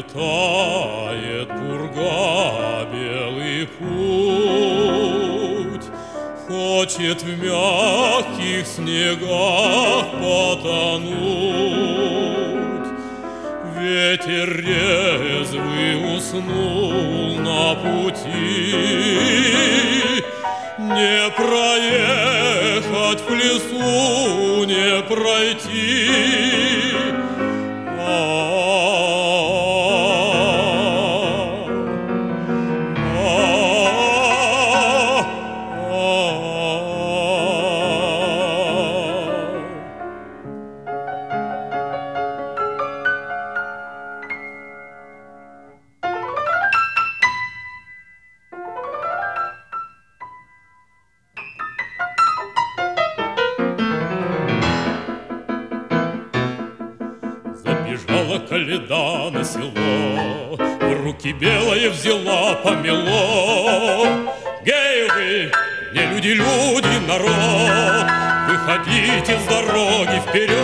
Заметает пурга белый путь, хочет в мягких снегах потонуть. Ветер резвый уснул на пути, не проехать в лесу, не пройти. Забежала коляда на село, в руки белое взяла помело. Гей вы, не люди, люди, народ, выходите с дороги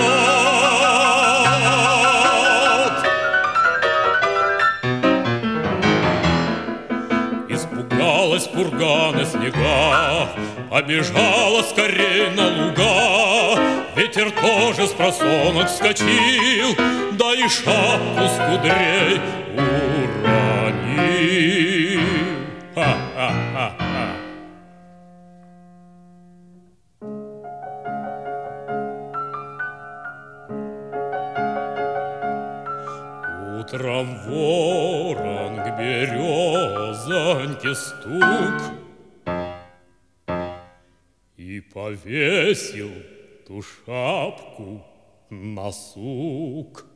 вперед. Испугалась пурга на снегах, побежала скорей на луга. Ветер тоже с просонок вскочил, да и шапку с кудрей уронил. Ха-ха-ха-ха. Утром ворон к березоньке стук и повесил ту шапку на сук.